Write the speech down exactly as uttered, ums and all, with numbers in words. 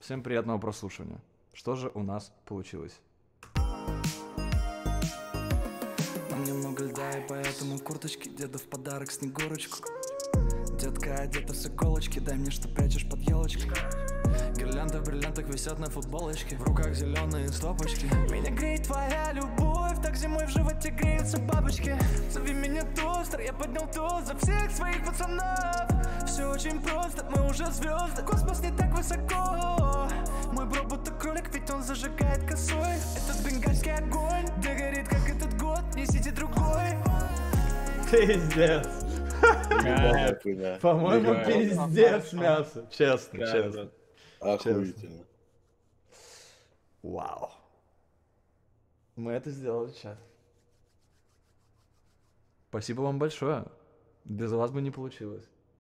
Всем приятного прослушивания. Что же у нас получилось? Нам немного льда, и поэтому курточки деда в подарок снегурочку. Детка одета с иголочки, дай мне, что прячешь под елочкой. Гирлянды в бриллиантах висят на футболочке, в руках зеленые стопочки. Меня греет твоя любовь, так зимой в животе греются бабочки. Зови меня тостер, я поднял тост за всех своих пацанов. Все очень просто, мы уже звезды, космос не так высоко. Мой бро будто кролик, ведь он зажигает косой. Этот бенгальский огонь, да горит как этот год, несите другой. Пиздец. По-моему, пиздец мясо. Честно, честно. Охуительно. Вау. Мы это сделали, чат. Спасибо вам большое. Без вас бы не получилось.